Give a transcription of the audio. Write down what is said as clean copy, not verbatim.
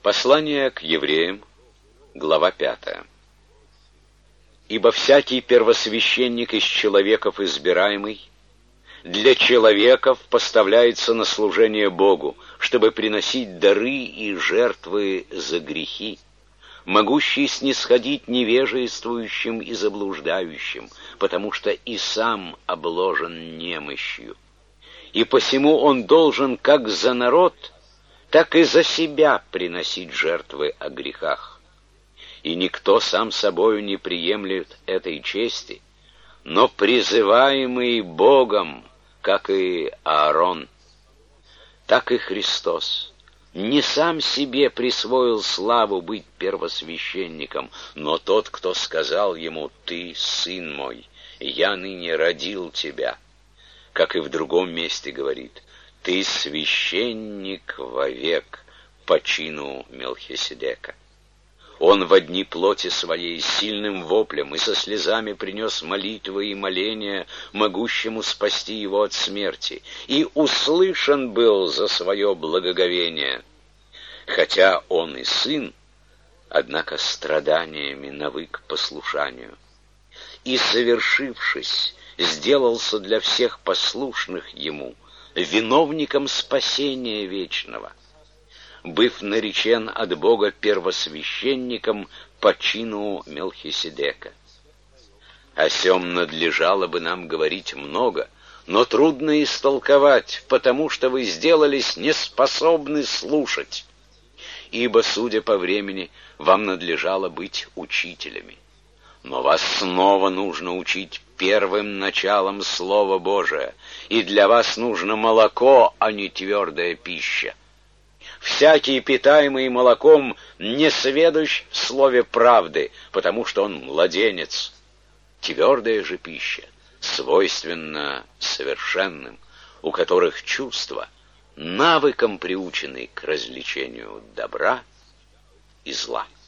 Послание к евреям, глава 5. «Ибо всякий первосвященник из человеков избираемый для человеков поставляется на служение Богу, чтобы приносить дары и жертвы за грехи, могущий снисходить невежествующим и заблуждающим, потому что и сам обложен немощью. И посему он должен как за народ, так и за себя приносить жертвы о грехах. И никто сам собою не приемлет этой чести, но призываемый Богом, как и Аарон, так и Христос не сам себе присвоил славу быть первосвященником, но тот, кто сказал ему: «Ты, сын мой, я ныне родил тебя», как и в другом месте говорит: «Ты священник вовек по чину Мелхиседека». Он во дни плоти своей сильным воплем и со слезами принес молитвы и моления могущему спасти его от смерти, и услышан был за свое благоговение. Хотя он и сын, однако страданиями навык послушанию, и, совершившись, сделался для всех послушных ему виновником спасения вечного, быв наречен от Бога первосвященником по чину Мелхиседека. О сем надлежало бы нам говорить много, но трудно истолковать, потому что вы сделались неспособны слушать, ибо, судя по времени, вам надлежало быть учителями. Но вас снова нужно учить первым началом Слова Божия, и для вас нужно молоко, а не твердая пища. Всякий, питаемый молоком, не сведущ в слове правды, потому что он младенец. Твердая же пища свойственна совершенным, у которых чувства навыком приучены к развлечению добра и зла.